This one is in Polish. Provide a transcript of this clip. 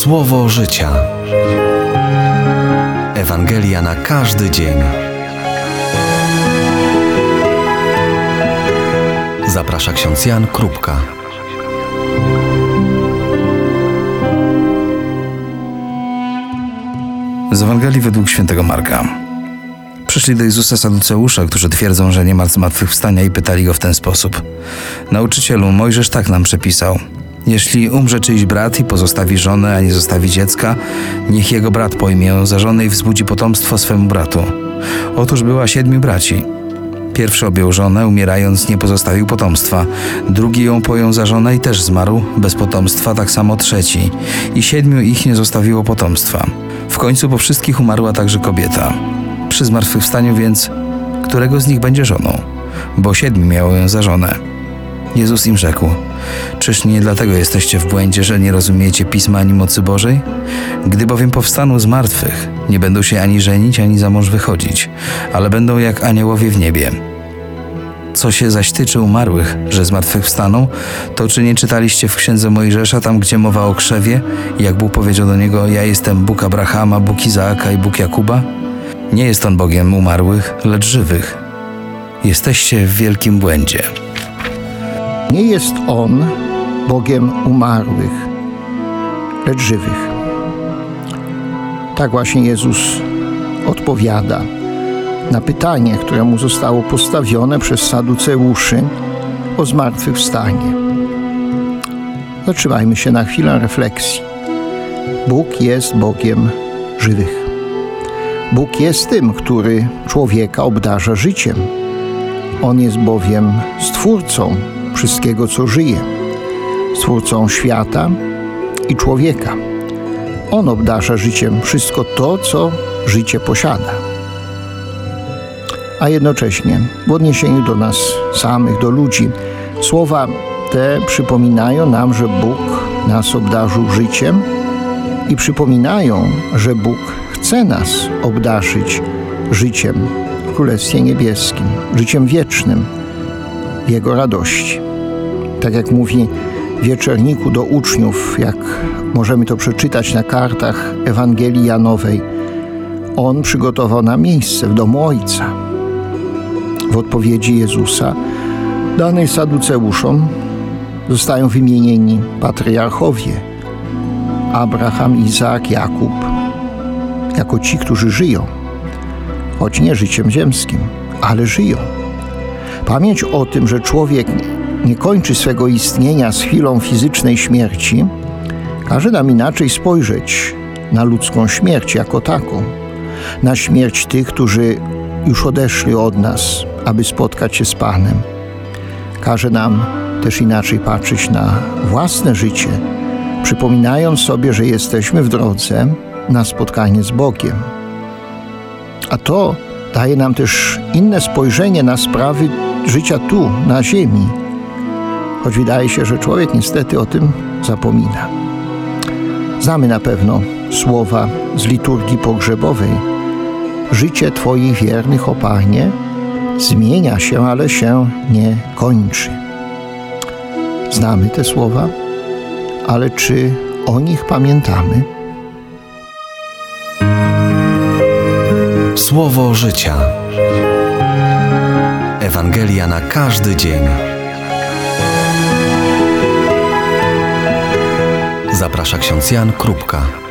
Słowo życia. Ewangelia na każdy dzień. Zaprasza ksiądz Jan Krupka. Z Ewangelii według świętego Marka. Przyszli do Jezusa Saduceusze, którzy twierdzą, że nie ma zmartwychwstania, i pytali go w ten sposób: Nauczycielu, Mojżesz tak nam przepisał: jeśli umrze czyjś brat i pozostawi żonę, a nie zostawi dziecka, niech jego brat pojmie ją za żonę i wzbudzi potomstwo swemu bratu. Otóż była 7 braci. Pierwszy objął żonę, umierając nie pozostawił potomstwa. Drugi ją pojął za żonę i też zmarł, bez potomstwa, tak samo trzeci. I 7 ich nie zostawiło potomstwa. W końcu po wszystkich umarła także kobieta. Przy zmartwychwstaniu więc, którego z nich będzie żoną? Bo 7 miało ją za żonę. Jezus im rzekł: czyż nie dlatego jesteście w błędzie, że nie rozumiecie Pisma ani mocy Bożej? Gdy bowiem powstaną z martwych, nie będą się ani żenić, ani za mąż wychodzić, ale będą jak aniołowie w niebie. Co się zaś tyczy umarłych, że zmartwychwstaną, to czy nie czytaliście w księdze Mojżesza, tam gdzie mowa o krzewie, jak Bóg powiedział do niego: ja jestem Bóg Abrahama, Bóg Izaaka i Bóg Jakuba? Nie jest on Bogiem umarłych, lecz żywych. Jesteście w wielkim błędzie. Nie jest On Bogiem umarłych, lecz żywych. Tak właśnie Jezus odpowiada na pytanie, które mu zostało postawione przez Saduceuszy o zmartwychwstanie. Zatrzymajmy się na chwilę refleksji. Bóg jest Bogiem żywych. Bóg jest tym, który człowieka obdarza życiem. On jest bowiem Stwórcą wszystkiego, co żyje, Stwórcą świata i człowieka. On obdarza życiem wszystko to, co życie posiada. A jednocześnie w odniesieniu do nas samych, do ludzi, słowa te przypominają nam, że Bóg nas obdarzył życiem i przypominają, że Bóg chce nas obdarzyć życiem w Królestwie Niebieskim, życiem wiecznym, w Jego radości. Tak jak mówi w wieczorniku do uczniów, jak możemy to przeczytać na kartach Ewangelii Janowej, On przygotował nam miejsce w domu Ojca. W odpowiedzi Jezusa danej Saduceuszom zostają wymienieni patriarchowie Abraham, Izaak, Jakub, jako ci, którzy żyją, choć nie życiem ziemskim, ale żyją. Pamięć o tym, że człowiek nie kończy swego istnienia z chwilą fizycznej śmierci, każe nam inaczej spojrzeć na ludzką śmierć jako taką, na śmierć tych, którzy już odeszli od nas, aby spotkać się z Panem. Każe nam też inaczej patrzeć na własne życie, przypominając sobie, że jesteśmy w drodze na spotkanie z Bogiem. A to daje nam też inne spojrzenie na sprawy życia tu, na ziemi, choć wydaje się, że człowiek niestety o tym zapomina. Znamy na pewno słowa z liturgii pogrzebowej: życie Twoich wiernych, o Panie, zmienia się, ale się nie kończy. Znamy te słowa, ale czy o nich pamiętamy? Słowo życia. Ewangelia na każdy dzień. Zaprasza ksiądz Jan Krupka.